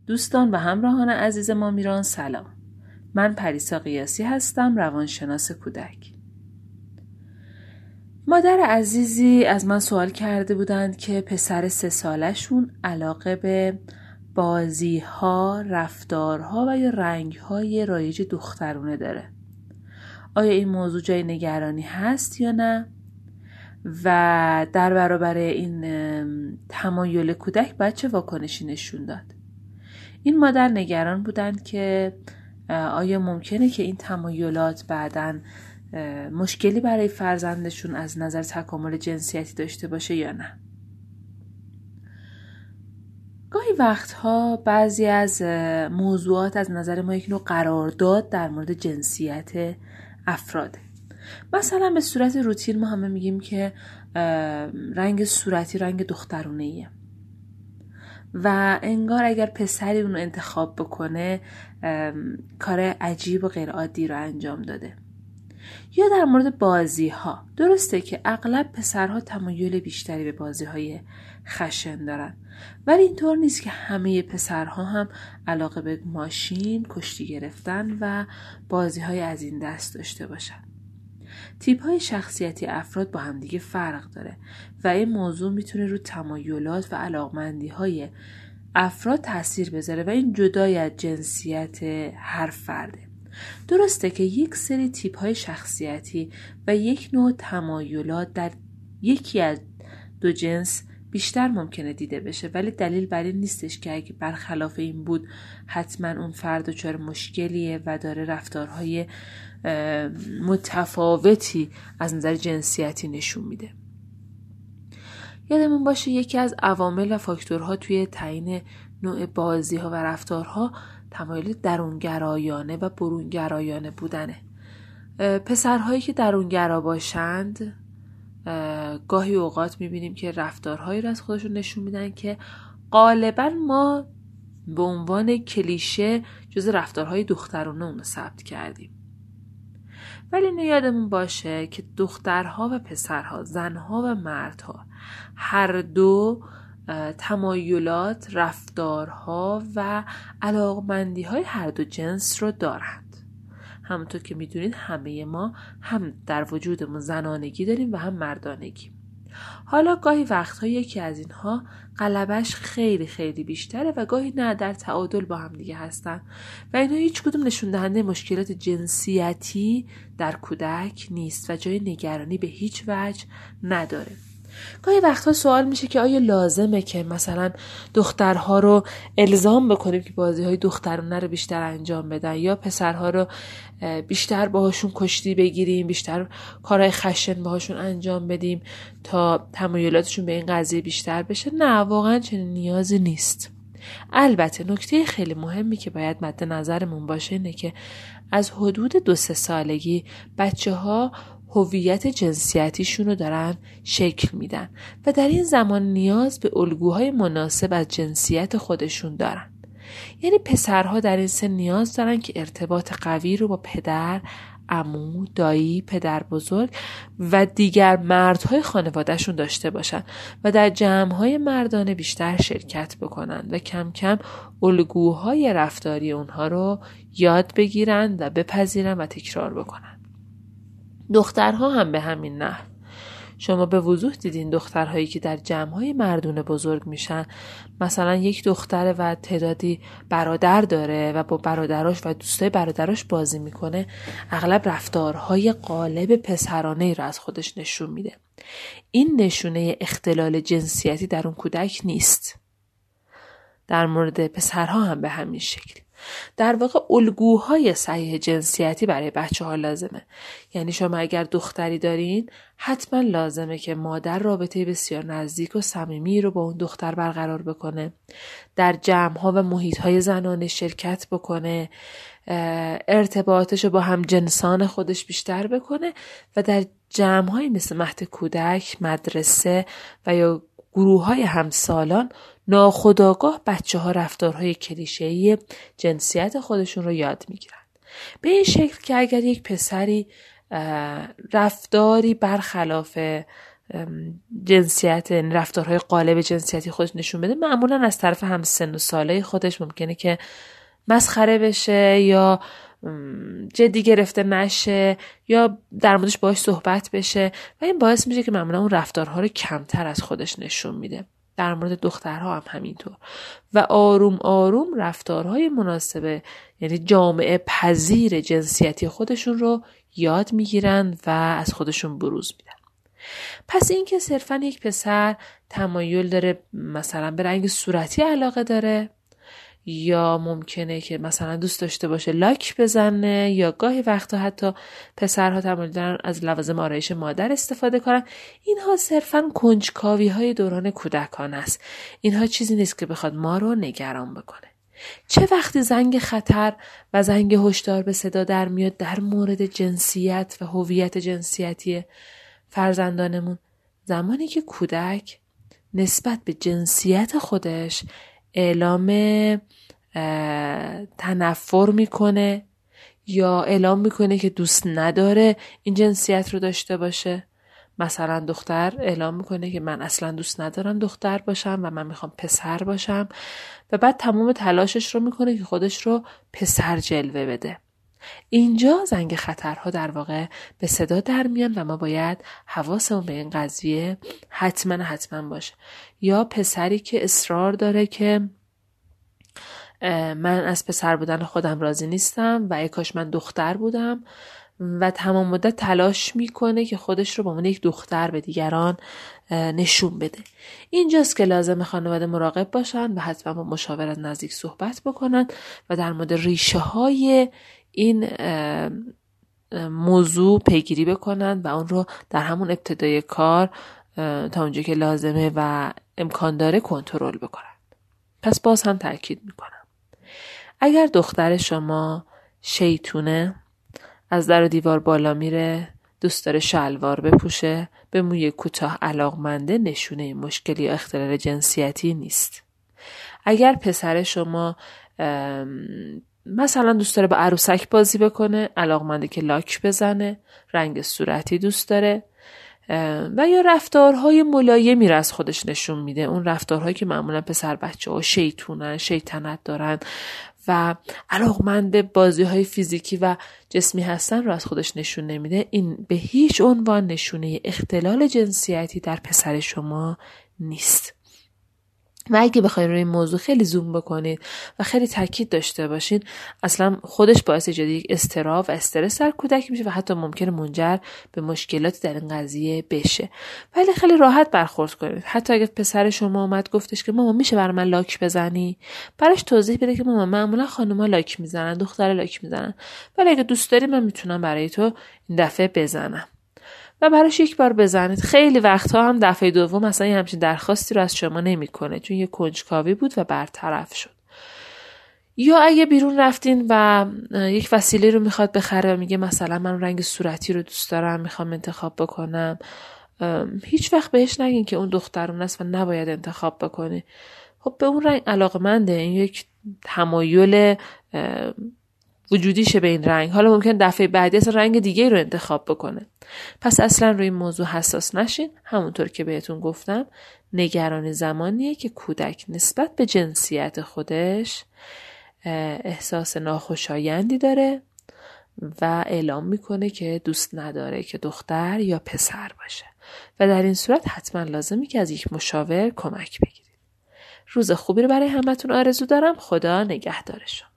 دوستان و همراهان عزیز ما میران سلام. من پریسا قیاسی هستم، روانشناس کودک. مادر عزیزی از من سوال کرده بودند که پسر 3 سالشون علاقه به بازی‌ها، رفتارها و یا رنگ‌های رایج دخترونه داره. آیا این موضوع جای نگرانی هست یا نه؟ و در برابر این تمایل کودک باید چه واکنشی نشون داد؟ این مادر نگران بودند که آیا ممکنه که این تمایلات بعداً مشکلی برای فرزندشون از نظر تکامل جنسیتی داشته باشه یا نه. گاهی وقتها بعضی از موضوعات از نظر ما یک نوع قرارداد در مورد جنسیت افراده. مثلا به صورت روتین ما همه میگیم که رنگ صورتی رنگ دخترونه‌ایه و انگار اگر پسری اونو انتخاب بکنه کار عجیب و غیر عادی رو انجام داده. یا در مورد بازی ها، درسته که اغلب پسرها تمایل بیشتری به بازی های خشن دارن، ولی اینطور نیست که همه پسرها هم علاقه به ماشین، کشتی گرفتن و بازی های از این دست داشته باشن. تیپ های شخصیتی افراد با هم دیگه فرق داره و این موضوع میتونه رو تمایلات و علاقمندی های افراد تاثیر بذاره و این جدای از جنسیت هر فرده. درسته که یک سری تیپ های شخصیتی و یک نوع تمایلات در یکی از دو جنس بیشتر ممکنه دیده بشه، ولی دلیل بر این نیستش که اگه برخلاف این بود حتما اون فرد دچار مشکلیه و داره رفتارهای متفاوتی از نظر جنسیتی نشون میده. یادمون باشه یکی از عوامل و فاکتورها توی تعیین نوع بازی ها و رفتارها تمایل درونگرایانه و برونگرایانه بودنه. پسرهایی که درونگرا باشند گاهی اوقات میبینیم که رفتارهایی رو از خودشون نشون میدن که غالبا ما به عنوان کلیشه جز رفتارهای دخترانه اون رو ثبت کردیم. ولی اینو یادمون باشه که دخترها و پسرها، زنها و مردها هر دو تمایلات، رفتارها و علاقمندی‌های هر دو جنس رو دارند. همونطور که میدونید همه ما هم در وجودمون زنانگی داریم و هم مردانگی. حالا گاهی وقتها یکی از اینها غلبش خیلی خیلی بیشتره و گاهی نه، در تعادل با هم دیگه هستن و اینها هیچ کدوم نشون دهنده مشکلات جنسیتی در کودک نیست و جای نگرانی به هیچ وجه نداره. گاهی وقتها سوال میشه که آیا لازمه که مثلا دخترها رو الزام بکنیم که بازی‌های دخترانه رو بیشتر انجام بدن یا پسرها رو بیشتر باهاشون کشتی بگیریم، بیشتر کارهای خشن باهاشون انجام بدیم تا تمایلاتشون به این قضیه بیشتر بشه؟ نه، واقعا چنین نیازی نیست. البته نکته خیلی مهمی که باید مد نظرمون باشه اینه که از حدود 2-3 سالگی بچه‌ها هویت جنسیتیشون رو دارن شکل میدن و در این زمان نیاز به الگوهای مناسب از جنسیت خودشون دارن. یعنی پسرها در این سن نیاز دارن که ارتباط قوی رو با پدر، عمو، دایی، پدر بزرگ و دیگر مردهای خانوادهشون داشته باشن و در جمعهای مردانه بیشتر شرکت بکنن و کم کم الگوهای رفتاری اونها رو یاد بگیرن و بپذیرن و تکرار بکنن. دخترها هم به همین نحو. شما به وضوح دیدین دخترهایی که در جمعهای مردونه بزرگ میشن، مثلا یک دختره و تعدادی برادر داره و با برادراش و دوستای برادراش بازی میکنه، اغلب رفتارهای غالب پسرانه‌ای رو از خودش نشون میده. این نشونه اختلال جنسیتی در اون کودک نیست. در مورد پسرها هم به همین شکل. در واقع الگوهای صحیح جنسیتی برای بچه‌ها لازمه. یعنی شما اگر دختری دارین حتما لازمه که مادر رابطه بسیار نزدیک و صمیمی رو با اون دختر برقرار بکنه، در جمع‌ها و محیط‌های زنانه شرکت بکنه، ارتباطش رو با هم جنسان خودش بیشتر بکنه و در جمع‌های مثل مهد کودک، مدرسه و یا گروه‌های همسالان ناخودآگاه بچه‌ها رفتارهای کلیشه‌ای جنسیت خودشون رو یاد میگیرن. به این شکل که اگر یک پسری رفتاری برخلاف جنسیت، رفتارهای قالب جنسیتی خودش نشون بده، معمولا از طرف هم سن و ساله خودش ممکنه که مسخره بشه یا جدی گرفته نشه یا در موردش باهاش صحبت بشه و این باعث میشه که معمولا اون رفتارها رو کمتر از خودش نشون میده. در مورد دخترها هم همینطور و آروم آروم رفتارهای مناسبه، یعنی جامعه پذیر جنسیتی خودشون رو یاد میگیرن و از خودشون بروز میدن. پس این که صرفا یک پسر تمایل داره مثلا به رنگ صورتی علاقه داره یا ممکنه که مثلا دوست داشته باشه لاک بزنه یا گاهی وقتا حتی پسرها تمایل دارن از لوازم آرایش مادر استفاده کنن، اینها صرفاً کنجکاوی های دوران کودکانه است. اینها چیزی نیست که بخواد ما رو نگران بکنه. چه وقتی زنگ خطر و زنگ هشدار به صدا در میاد در مورد جنسیت و هویت جنسیتی فرزندانمون؟ زمانی که کودک نسبت به جنسیت خودش اعلام تنفر میکنه یا اعلام میکنه که دوست نداره این جنسیت رو داشته باشه. مثلا دختر اعلام میکنه که من اصلا دوست ندارم دختر باشم و من میخوام پسر باشم و بعد تمام تلاشش رو میکنه که خودش رو پسر جلوه بده. اینجا زنگ خطرها در واقع به صدا در میان و ما باید حواسمون به این قضیه حتما باشه. یا پسری که اصرار داره که من از پسر بودن خودم راضی نیستم و ای کاش من دختر بودم و تمام مدت تلاش میکنه که خودش رو به عنوان یک دختر به دیگران نشون بده. اینجاست که لازم خانواده مراقب باشن و حتما با مشاور نزدیک صحبت بکنن و در مورد ریشه های این موضوع پیگیری بکنن و اون رو در همون ابتدای کار تا اونجا که لازمه و امکان داره کنترل بکنن. پس باز هم تأکید میکنم اگر دختر شما شیطونه، از در و دیوار بالا میره، دوست داره شلوار بپوشه، به موی کوتاه علاقمنده، نشونه مشکلی یا اختلال جنسیتی نیست. اگر پسر شما مثلا دوست داره با عروسک بازی بکنه، علاقمنده که لاک بزنه، رنگ صورتی دوست داره و یا رفتارهای ملایمی را از خودش نشون میده، اون رفتارهایی که معمولا پسر بچه ها شیطونن، شیطنت دارن و علاقمند به بازی‌های فیزیکی و جسمی هستن رو از خودش نشون نمیده، این به هیچ عنوان نشونه اختلال جنسیتی در پسر شما نیست. و اگه بخواید روی این موضوع خیلی زوم بکنید و خیلی تاکید داشته باشین، اصلا خودش باعث ایجاد یک اضطراب و استرس در کودک میشه و حتی ممکنه منجر به مشکلاتی در این قضیه بشه. ولی خیلی راحت برخورد کنید. حتی اگه پسر شما اومد گفتش که مامان میشه برای من لاک بزنی، براش توضیح بده که مامان معمولا خانم‌ها لاک میزنن، دخترها لاک میزنن، ولی اگه دوست داری من میتونم برای تو این دفعه بزنم. و براش یک بار بزنید. خیلی وقتها هم دفعه دوم مثلا یه همچین درخواستی رو از شما نمیکنه چون یه کنجکاوی بود و برطرف شد. یا اگه بیرون رفتین و یک وسیله رو میخواد بخره و میگه مثلا من رنگ صورتی رو دوست دارم، میخوام انتخاب بکنم، هیچ وقت بهش نگین که اون دخترون است و نباید انتخاب بکنه. خب به اون رنگ علاقمنده، این یک تمایل وجودیشه به این رنگ. حالا ممکن دفعه بعدی اصلا رنگ دیگه رو انتخاب بکنه. پس اصلا روی این موضوع حساس نشین. همونطور که بهتون گفتم، نگران زمانیه که کودک نسبت به جنسیت خودش احساس ناخوشایندی داره و اعلام میکنه که دوست نداره که دختر یا پسر باشه و در این صورت حتما لازمی که از یک مشاور کمک بگیرید. روز خوبی رو برای همتون آرزو دارم. خدا نگهدار شما.